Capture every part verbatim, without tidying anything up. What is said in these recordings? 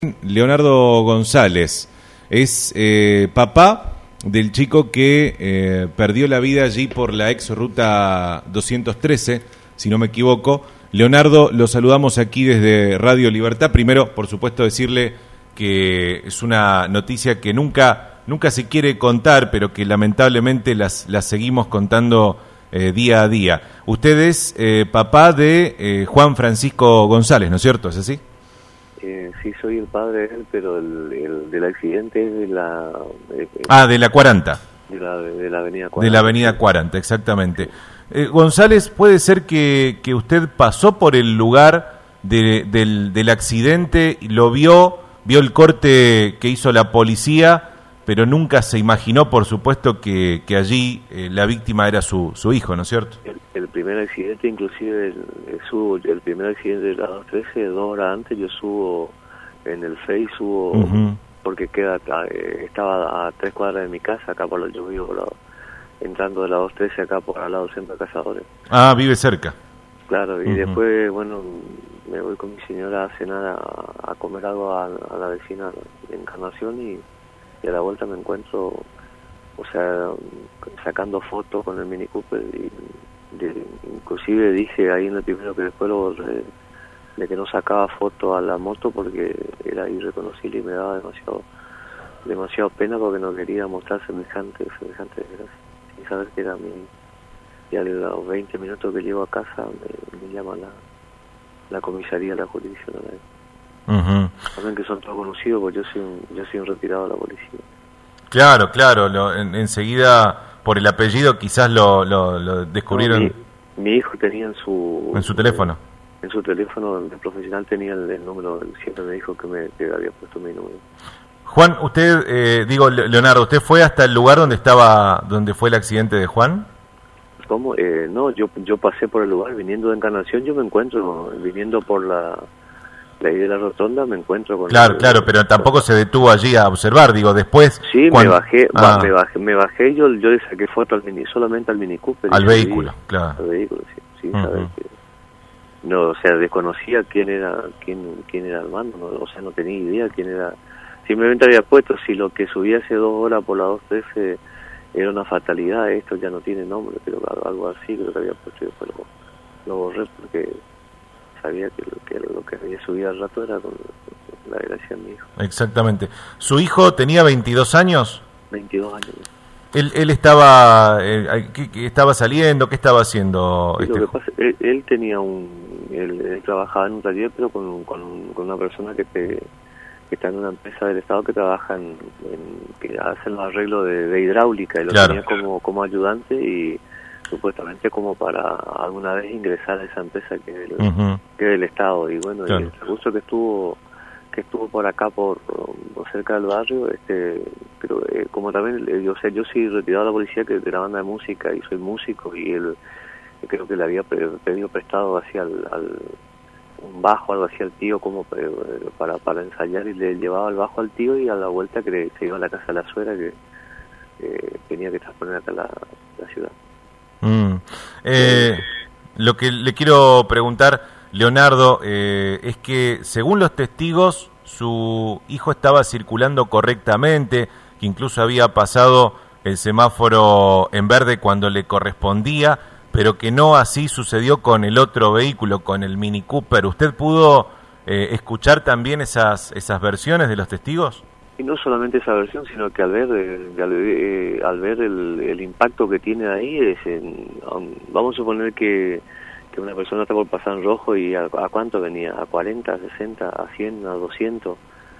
Leonardo González es eh, papá del chico que eh, perdió la vida allí por la ex ruta doscientos trece, si no me equivoco. Leonardo, lo saludamos aquí desde Radio Libertad. Primero, por supuesto, decirle que es una noticia que nunca, nunca se quiere contar, pero que lamentablemente las, las seguimos contando eh, día a día. Usted es eh, papá de eh, Juan Francisco González, ¿no es cierto? ¿Es así? Eh, sí, soy el padre de él, pero el, el del accidente es de la... Eh, ah, de la cuarenta. De la, de la avenida cuarenta. De la avenida cuarenta, exactamente. Eh, González, ¿puede ser que, que usted pasó por el lugar de, del, del accidente, lo vio, vio el corte que hizo la policía, pero nunca se imaginó, por supuesto, que, que allí eh, la víctima era su, su hijo, ¿no es cierto? El, el primer accidente, inclusive, el, el, subo, el primer accidente de la dos trece, dos horas antes, yo subo en el Face, subo, uh-huh. porque queda eh, estaba a tres cuadras de mi casa, acá por los yo vivo, por la, entrando de la dos trece acá por al lado del Centro de Cazadores. Ah, vive cerca. Claro, y uh-huh. después, bueno, me voy con mi señora a cenar, a, a comer algo a, a la vecina de Encarnación y... y a la vuelta me encuentro, o sea, sacando fotos con el Mini Cooper y de, inclusive dije ahí en el primero que después lo de, de que no sacaba foto a la moto porque era irreconocible y me daba demasiado demasiado pena porque no quería mostrar semejante semejante desgracia, sin saber que era mi. Y a los veinte minutos que llego a casa me, me llama la, la comisaría, la jurisdicción ahí. Uh-huh. Saben que son todos conocidos porque yo soy un, yo soy un retirado de la policía. Claro, claro, lo, en, enseguida por el apellido quizás lo, lo, lo descubrieron. No, mi, mi hijo tenía en su... ¿En su teléfono? En, en su teléfono de profesional tenía el, el número, siempre me dijo que me que había puesto mi número. Juan, usted, eh, digo, Leonardo, ¿usted fue hasta el lugar donde estaba, donde fue el accidente de Juan? ¿Cómo? Eh, no, yo yo pasé por el lugar, viniendo de Encarnación, yo me encuentro, viniendo por la... ahí de la rotonda me encuentro con... Claro, el, claro, pero tampoco con... se detuvo allí a observar, digo, después... Sí, cuando... me bajé, ah. me bajé, me bajé y yo, yo le saqué foto al mini, solamente al Mini Cooper. Al vehículo, vi, claro. Al vehículo, sí, sí, uh-huh. saber que... No, o sea, desconocía quién era, quién, quién era el mando, no, o sea, no tenía idea quién era... Simplemente había puesto, si lo que subí hace dos horas por la dos trece era una fatalidad, esto ya no tiene nombre, pero algo así creo que había puesto y después lo, lo borré porque... sabía que lo, que lo que había subido al rato era con la desgracia de mi hijo. Exactamente. ¿Su hijo tenía veintidós años? veintidós años. ¿Él, él estaba eh, ¿qué, qué estaba saliendo? ¿Qué estaba haciendo? Sí, este... Lo que pasa, él, él tenía un... Él, él trabajaba en un taller, pero con, con, con una persona que, te, que está en una empresa del Estado que trabaja en... en que hacen los arreglos de, de hidráulica y lo claro. tenía como, como ayudante y... supuestamente como para alguna vez ingresar a esa empresa que es el, uh-huh. que es el Estado y bueno claro. y el recurso que estuvo que estuvo por acá por, por cerca del barrio este pero eh, como también eh, yo, o sea, yo soy retirado de la policía que de la banda de música y soy músico y él creo que le había pedido prestado hacia al, al un bajo algo así al tío como para para ensayar y le llevaba el bajo al tío y a la vuelta que se iba a la casa de la suegra que eh, tenía que transponer acá la, la ciudad. Mm. Eh, lo que le quiero preguntar, Leonardo, eh, es que según los testigos, su hijo estaba circulando correctamente, que incluso había pasado el semáforo en verde cuando le correspondía, pero que no así sucedió con el otro vehículo, con el Mini Cooper. ¿Usted pudo eh, escuchar también esas, esas versiones de los testigos? Y no solamente esa versión, sino que al ver eh, al, eh, al ver el, el impacto que tiene ahí, es en, um, vamos a suponer que, que una persona está por pasar en rojo y a, a cuánto venía, a cuarenta, a sesenta, a cien, a doscientos.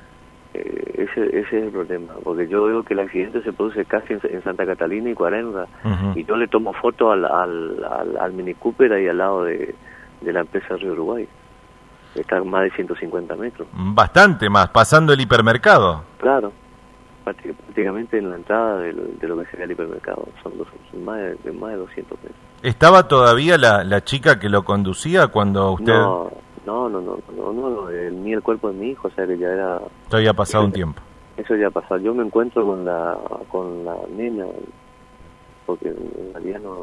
Eh, ese, ese es el problema, porque yo veo que el accidente se produce casi en, en Santa Catalina y cuarenta, uh-huh. y yo le tomo foto al, al, al, al Mini Cooper ahí al lado de, de la empresa Río Uruguay. Está más de ciento cincuenta metros. Bastante más, pasando el hipermercado. Claro, prácticamente en la entrada de lo, de lo que sería el hipermercado. Son, dos, son más, de, de más de doscientos metros. ¿Estaba todavía la, la chica que lo conducía cuando usted...? No, no, no, no, no, no, no el, ni el cuerpo de mi hijo, o sea que ya era... Ya había pasado un tiempo. Eso ya ha pasado. Yo me encuentro con la con la nena, porque en realidad no...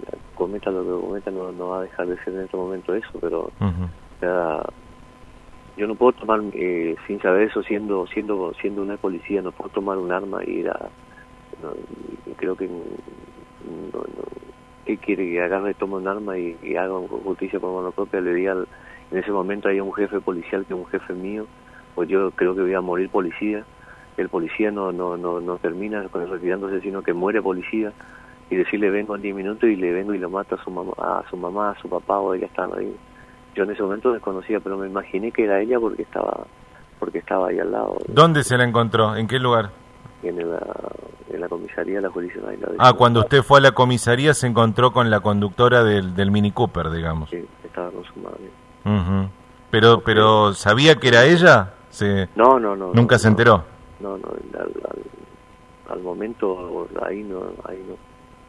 cometa lo que cometa, no, no va a dejar de ser en este momento eso, pero... Uh-huh. Ya, yo no puedo tomar, eh, sin saber eso, siendo siendo siendo una policía, no puedo tomar un arma y ir a... No, creo que... No, no, ¿qué quiere? Que agarre, tome un arma y, y haga justicia por mano propia. Le diga, al, en ese momento hay un jefe policial que es un jefe mío, pues yo creo que voy a morir policía. El policía no no no, no termina con el retirándose, sino que muere policía. Y decirle vengo en diez minutos y le vengo y lo mato a su mamá, a su mamá, a su papá, o ella están ahí. Yo en ese momento desconocía, pero me imaginé que era ella porque estaba porque estaba ahí al lado. ¿Dónde se la encontró? ¿En qué lugar? En la, en la comisaría de la jurisdicción. Ah, cuando usted fue a la comisaría se encontró con la conductora del, del Mini Cooper, digamos. Sí, estaba con su madre. Uh-huh. Pero, okay. pero ¿sabía que era ella? Se... No, no, no. ¿Nunca no, se enteró? No, no, al, al, al momento ahí no, ahí no.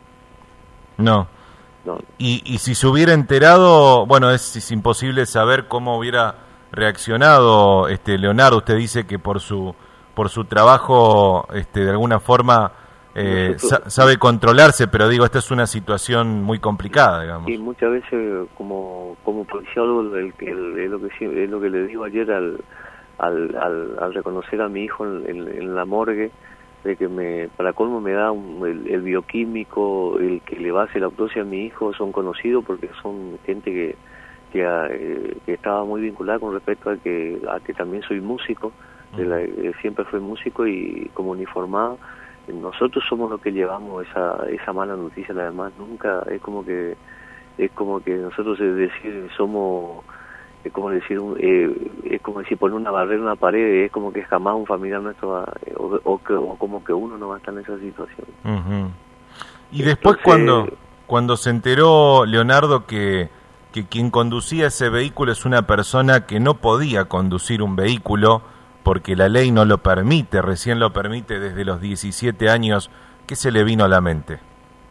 No. No. Y, y si se hubiera enterado, bueno, es, es imposible saber cómo hubiera reaccionado este Leonardo. Usted dice que por su por su trabajo, este, de alguna forma eh, sa sabe controlarse, pero digo, esta es una situación muy complicada, digamos. Y muchas veces como como policía, el, el, el, es lo que es lo que le digo ayer al al, al, al reconocer a mi hijo en, en, en la morgue, de que me para colmo me da un, el, el bioquímico, el que le va a hacer la autopsia a mi hijo, son conocidos porque son gente que que, eh, que estaba muy vinculada con respecto a que a que también soy músico, de la, eh, siempre fui músico y como uniformado. Nosotros somos los que llevamos esa esa mala noticia, además nunca es como que es como que nosotros es decir somos es como decir eh, es como decir poner una barrera en una pared, es como que jamás un familiar nuestro va, o, o, que, o como que uno no va a estar en esa situación. Uh-huh. Y después Entonces, cuando cuando se enteró Leonardo que que quien conducía ese vehículo es una persona que no podía conducir un vehículo porque la ley no lo permite, recién lo permite desde los diecisiete años, ¿qué se le vino a la mente?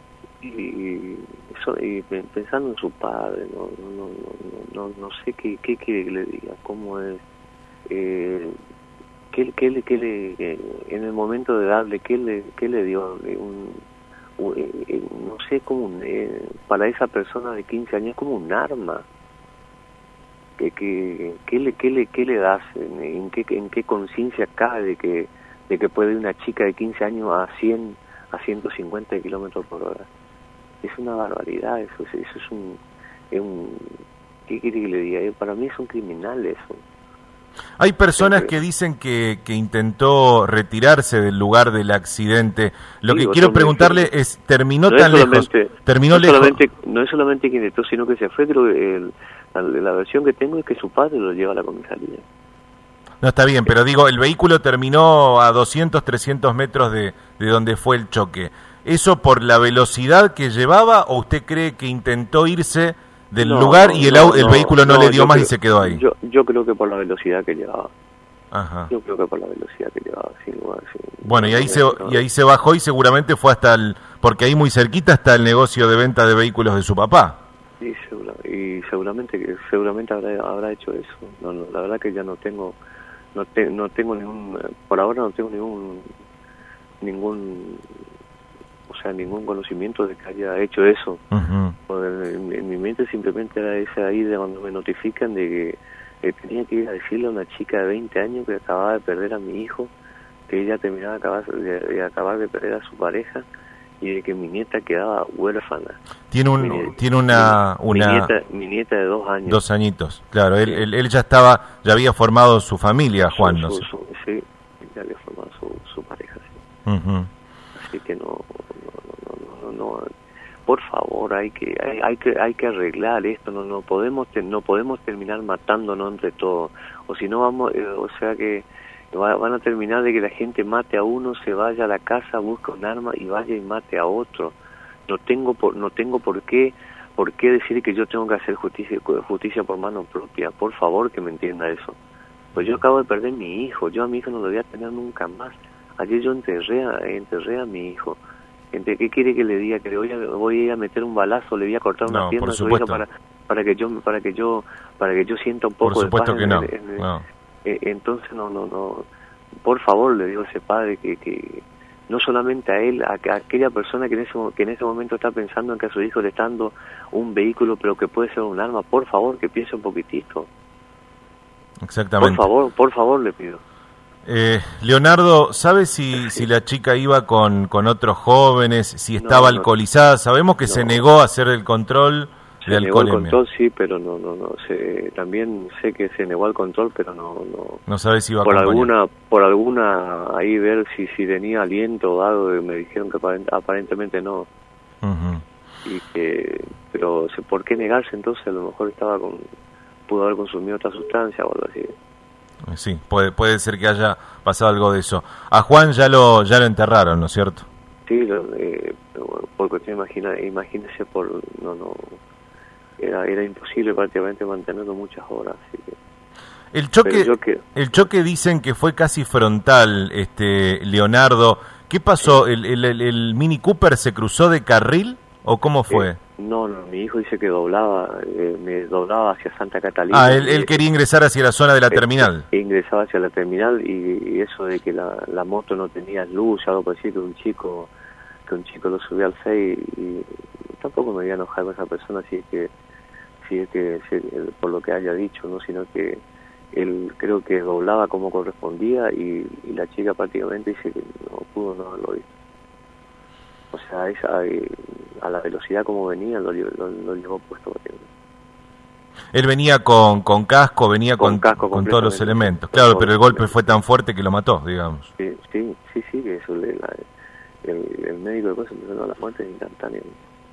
Y, eso, y pensando en su padre, no no no no, no sé qué, qué quiere que le diga, cómo es, eh, qué, qué, le, qué le, en el momento de darle, qué le, qué le dio, un, un, eh, no sé, como un, eh, para esa persona de quince años como un arma. ¿Qué, qué, qué, le, qué, le, qué le das? ¿En, en qué, en qué conciencia cae de que, de que puede una chica de quince años a cien, a ciento cincuenta kilómetros por hora? Es una barbaridad, eso, eso es un... Es un ¿qué quiere que le diga? Para mí es un criminal eso. Hay personas que dicen que, que intentó retirarse del lugar del accidente. Lo sí, que quiero preguntarle es, ¿terminó no tan es lejos? ¿Terminó no, lejos? Solamente, no es solamente que intentó, sino que se fue. Creo que el, la, la versión que tengo es que su padre lo lleva a la comisaría. No, está bien, pero digo, el vehículo terminó a doscientos, trescientos metros de, de donde fue el choque. ¿Eso por la velocidad que llevaba o usted cree que intentó irse del no, lugar y el, no, el vehículo no, no le dio más creo, y se quedó ahí? Yo, yo creo que por la velocidad que llevaba. Ajá. Yo creo que por la velocidad que llevaba, sin lugar. Sin, bueno, y ahí, se, y ahí se bajó y seguramente fue hasta el... Porque ahí muy cerquita está el negocio de venta de vehículos de su papá. Sí, segura, y seguramente seguramente habrá, habrá hecho eso. No, no, la verdad que ya no tengo... No, te, no tengo ningún... Por ahora no tengo ningún... Ningún... O sea, ningún conocimiento de que haya hecho eso. Uh-huh. en, en mi mente simplemente era esa ahí de cuando me notifican de que eh, tenía que ir a decirle a una chica de veinte años que acababa de perder a mi hijo, que ella terminaba de acabar de, de, acabar de perder a su pareja y de que mi nieta quedaba huérfana. Tiene un mi, tiene una mi, una mi nieta, mi nieta de dos años. Dos añitos, claro. Sí. Él, él él ya estaba ya había formado su familia, Juan. Su, no su, sé. Su, sí, ya había formado su, su pareja. Sí. Uh-huh. Así que no no, no, no, no, por favor, hay que hay, hay que hay que arreglar esto. No no podemos no podemos terminar matándonos entre todos, o si no vamos, eh, o sea que va, van a terminar de que la gente mate a uno, se vaya a la casa, busque un arma y vaya y mate a otro. No tengo por no tengo por qué por qué decir que yo tengo que hacer justicia justicia por mano propia. Por favor, que me entienda eso. Pues yo acabo de perder mi hijo, yo a mi hijo no lo voy a tener nunca más. Ayer yo enterré a, enterré a mi hijo. ¿Qué quiere que le diga? ¿Que le voy a, voy a ir a meter un balazo, le voy a cortar una no, pierna a su hija para para que yo para que yo para que yo sienta un poco por supuesto de paz? Que en, no. En, no. Eh, entonces no no no. Por favor, le digo a ese padre que, que no solamente a él, a, a aquella persona que en ese que en ese momento está pensando en que a su hijo le está dando un vehículo, pero que puede ser un arma, por favor, que piense un poquitito. Exactamente. Por favor, por favor le pido. Eh, Leonardo, ¿sabe si, si la chica iba con, con otros jóvenes, si estaba no, no, alcoholizada? Sabemos que no, se negó a hacer el control se de alcoholemia. Negó el control, sí, pero no, no, no. Se, también sé que se negó al control, pero no, no. No sabe si iba por a alguna, por alguna ahí ver si si tenía aliento o algo. Me dijeron que aparent, aparentemente no. Uh-huh. Y que, pero ¿por qué negarse entonces? A lo mejor estaba con, pudo haber consumido otra sustancia o algo así. Sí, puede puede ser que haya pasado algo de eso. A Juan ya lo ya lo enterraron, ¿no es cierto? Sí, lo, eh, por cuestión imagina, imagínese por no no era era imposible prácticamente mantenerlo muchas horas. Así que, el choque que, el choque dicen que fue casi frontal, este Leonardo. ¿Qué pasó? ¿El, el, el, el Mini Cooper se cruzó de carril o cómo fue? Eh, no, no, mi hijo dice que doblaba, eh, me doblaba hacia Santa Catalina. Ah, él, él quería ingresar hacia la zona de la eh, terminal. Eh, ingresaba hacia la terminal y, y eso de que la, la moto no tenía luz, algo por decir que un chico que un chico lo subió al seis y, y tampoco me voy a enojar con esa persona si es que si es que si, por lo que haya dicho, no, sino que él creo que doblaba como correspondía y, y la chica prácticamente dice que no pudo no haberlo visto. O sea, esa, a la velocidad como venía, lo, lo, lo llevó puesto. Él venía con, con casco, venía con, con, casco con todos los elementos. Claro, pero el golpe fue tan fuerte que lo mató, digamos. Sí, sí, sí, sí que eso, la, el, el médico de cosas empezó a la muerte instantánea.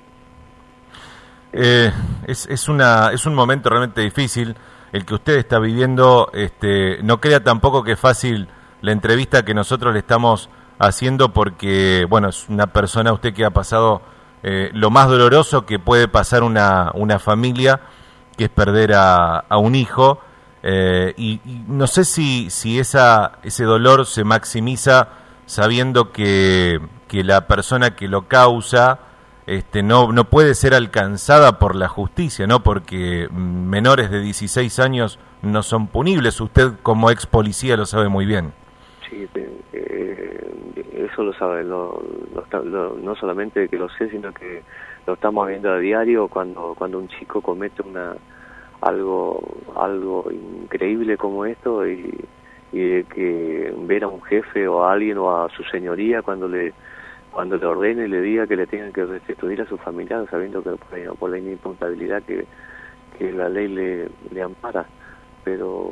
Eh, es, es, una, es un momento realmente difícil el que usted está viviendo. Este, no crea tampoco que es fácil la entrevista que nosotros le estamos haciendo porque, bueno, es una persona usted que ha pasado eh, lo más doloroso que puede pasar una, una familia, que es perder a, a un hijo, eh, y, y no sé si, si esa, ese dolor se maximiza sabiendo que, que la persona que lo causa este, no, no puede ser alcanzada por la justicia, ¿no? Porque menores de dieciséis años no son punibles, usted como ex policía lo sabe muy bien. Sí, eh, eso lo sabe, lo, lo, lo, no solamente que lo sé, sino que lo estamos viendo a diario cuando cuando un chico comete una algo algo increíble como esto y, y que ver a un jefe o a alguien o a su señoría cuando le cuando le ordene y le diga que le tengan que restituir a su familiar, sabiendo que por, por la inimputabilidad que, que la ley le, le ampara, pero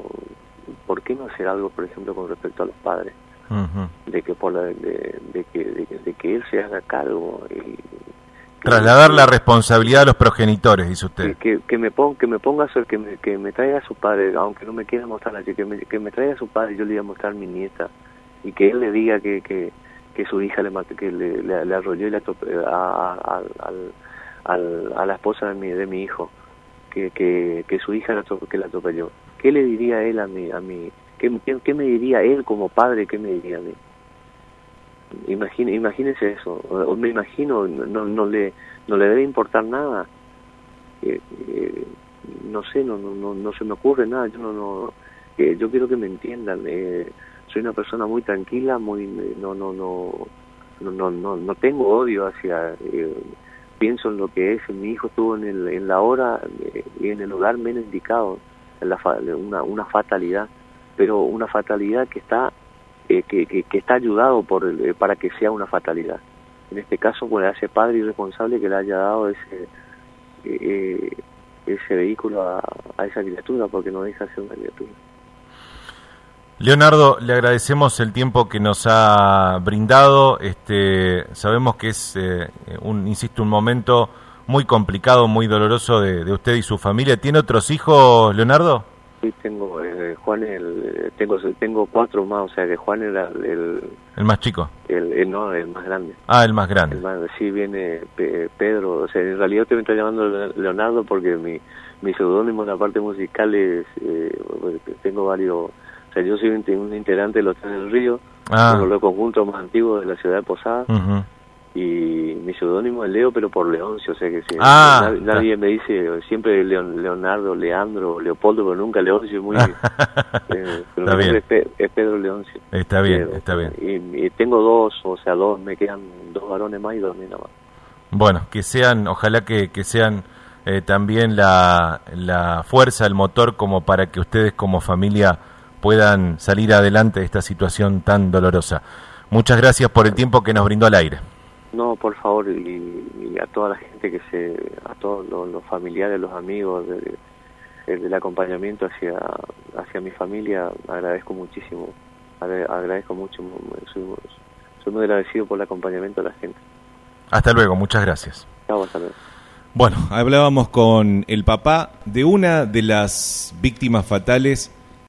¿por qué no hacer algo, por ejemplo, con respecto a los padres? Uh-huh. De que por la, de, de, que, de, que, de que él se haga cargo y trasladar que, la responsabilidad a los progenitores, dice usted. Que, que, que me ponga, que me ponga que me, que me traiga a su padre, aunque no me quiera mostrar así, que me, que me traiga a su padre, yo le voy a mostrar a mi nieta y que él le diga que que, que su hija le que le, le, le arrolló y le atropelló a, a, a, a, a la esposa de mi de mi hijo, que que, que su hija la que la atropelló. ¿Qué le diría él a mí? A mí? ¿Qué, qué, ¿Qué me diría él como padre? ¿Qué me diría a mí? Imagine, imagínese eso. O me imagino, no, no le no le debe importar nada. Eh, eh, no sé, no, no no se me ocurre nada. Yo no no eh, yo quiero que me entiendan. Eh, soy una persona muy tranquila, muy no no no no no no, no tengo odio hacia. Eh, pienso en lo que es. Mi hijo estuvo en el en la hora eh, y en el lugar menos indicado. La, una, una fatalidad, pero una fatalidad que está eh, que, que, que está ayudado por el, eh, para que sea una fatalidad. En este caso, pues, a ese padre irresponsable que le haya dado ese eh, ese vehículo a, a esa criatura, porque no deja de ser una criatura. Leonardo, le agradecemos el tiempo que nos ha brindado. Este, sabemos que es eh, un, insisto, un momento muy complicado, muy doloroso de, de usted y su familia. ¿Tiene otros hijos, Leonardo? Sí, tengo, eh, Juan, el, tengo tengo cuatro más, o sea que Juan era el... El, ¿El más chico? El, el, no, el más grande. Ah, el más grande. El más, sí, viene Pe, Pedro, o sea, en realidad te me está llamando Leonardo porque mi, mi seudónimo en la parte musical es, eh, tengo varios, o sea, yo soy un, un integrante de los Tres del Río, ah. uno de los conjuntos más antiguos de la ciudad de Posadas. Uh-huh. Y mi seudónimo es Leo, pero por Leoncio, o sea que si ah, nadie, nadie me dice siempre Leon, Leonardo, Leandro, Leopoldo, pero nunca Leoncio, muy eh, pero está bien. Es, Pe, es Pedro Leoncio. Está bien, pero, está bien. Y, y tengo dos, o sea, dos, me quedan dos varones más y dos nenas más. Bueno, que sean, ojalá que, que sean eh, también la, la fuerza, el motor, como para que ustedes como familia puedan salir adelante de esta situación tan dolorosa. Muchas gracias por el tiempo que nos brindó al aire. No, por favor, y, y a toda la gente que se, a todos los, los familiares, los amigos, de, de, del acompañamiento hacia, hacia mi familia, agradezco muchísimo, agradezco mucho, soy, soy muy agradecido por el acompañamiento de la gente. Hasta luego, muchas gracias. Chao, hasta luego. Bueno, hablábamos con el papá de una de las víctimas fatales